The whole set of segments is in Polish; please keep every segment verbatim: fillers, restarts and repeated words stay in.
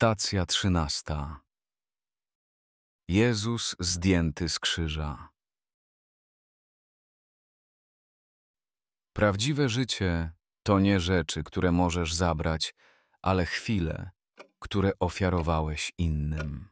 Stacja trzynasta. Jezus zdjęty z krzyża. Prawdziwe życie to nie rzeczy, które możesz zabrać, ale chwile, które ofiarowałeś innym.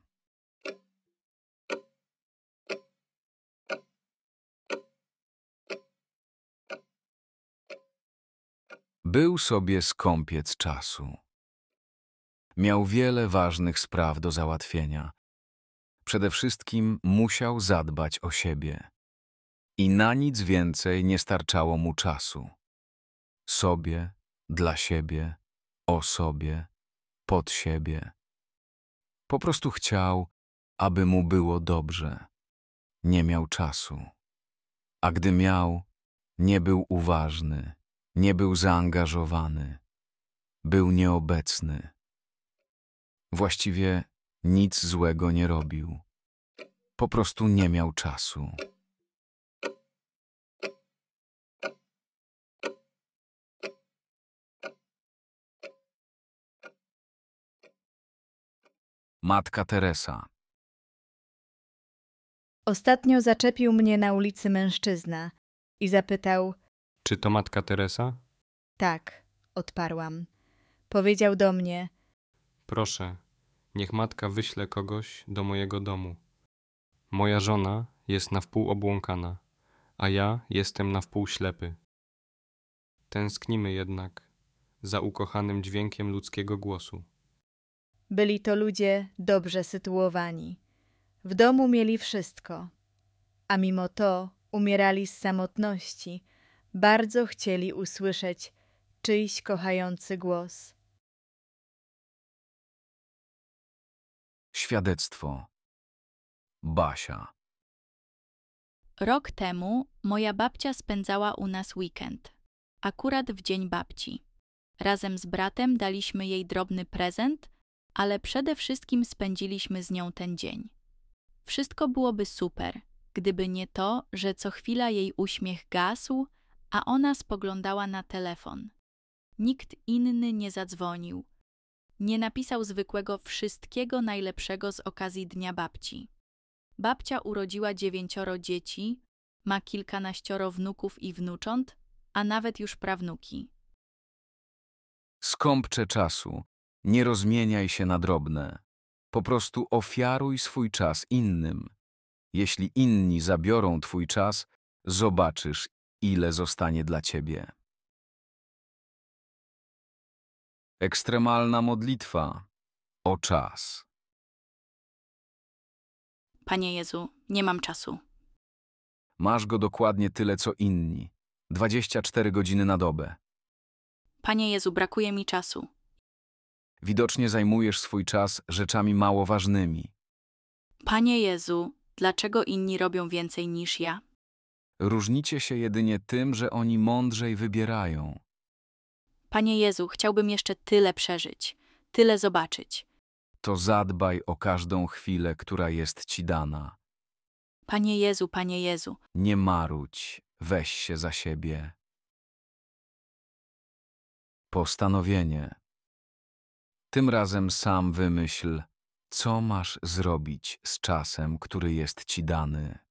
Był sobie skąpiec czasu. Miał wiele ważnych spraw do załatwienia. Przede wszystkim musiał zadbać o siebie. I na nic więcej nie starczało mu czasu. Sobie, dla siebie, o sobie, pod siebie. Po prostu chciał, aby mu było dobrze. Nie miał czasu. A gdy miał, nie był uważny, nie był zaangażowany. Był nieobecny. Właściwie nic złego nie robił. Po prostu nie miał czasu. Matka Teresa. Ostatnio zaczepił mnie na ulicy mężczyzna i zapytał: Czy to matka Teresa? tak, odparłam. Powiedział do mnie: Proszę, niech matka wyśle kogoś do mojego domu. Moja żona jest na wpół obłąkana, a ja jestem na wpół ślepy. Tęsknimy jednak za ukochanym dźwiękiem ludzkiego głosu. byli to ludzie dobrze sytuowani. W domu mieli wszystko, a mimo to umierali z samotności. Bardzo chcieli usłyszeć czyjś kochający głos. Świadectwo. Basia. Rok temu moja babcia spędzała u nas weekend, akurat w dzień babci. Razem z bratem daliśmy jej drobny prezent, ale przede wszystkim spędziliśmy z nią ten dzień. Wszystko byłoby super, gdyby nie to, że co chwila jej uśmiech gasł, a ona spoglądała na telefon. Nikt inny nie zadzwonił. Nie napisał zwykłego wszystkiego najlepszego z okazji Dnia Babci. Babcia urodziła dziewięcioro dzieci, ma kilkanaścioro wnuków i wnucząt, a nawet już prawnuki. Skąpcze czasu. Nie rozmieniaj się na drobne. Po prostu ofiaruj swój czas innym. Jeśli inni zabiorą twój czas, zobaczysz, ile zostanie dla ciebie. Ekstremalna modlitwa o czas. Panie Jezu, nie mam czasu. Masz go dokładnie tyle, co inni. dwadzieścia cztery godziny na dobę. Panie Jezu, brakuje mi czasu. Widocznie zajmujesz swój czas rzeczami mało ważnymi. Panie Jezu, dlaczego inni robią więcej niż ja? Różnicie się jedynie tym, że oni mądrzej wybierają. Panie Jezu, chciałbym jeszcze tyle przeżyć, tyle zobaczyć. To zadbaj o każdą chwilę, która jest ci dana. Panie Jezu, Panie Jezu, Nie marudź, weź się za siebie. Postanowienie. Tym razem sam wymyśl, co masz zrobić z czasem, który jest ci dany.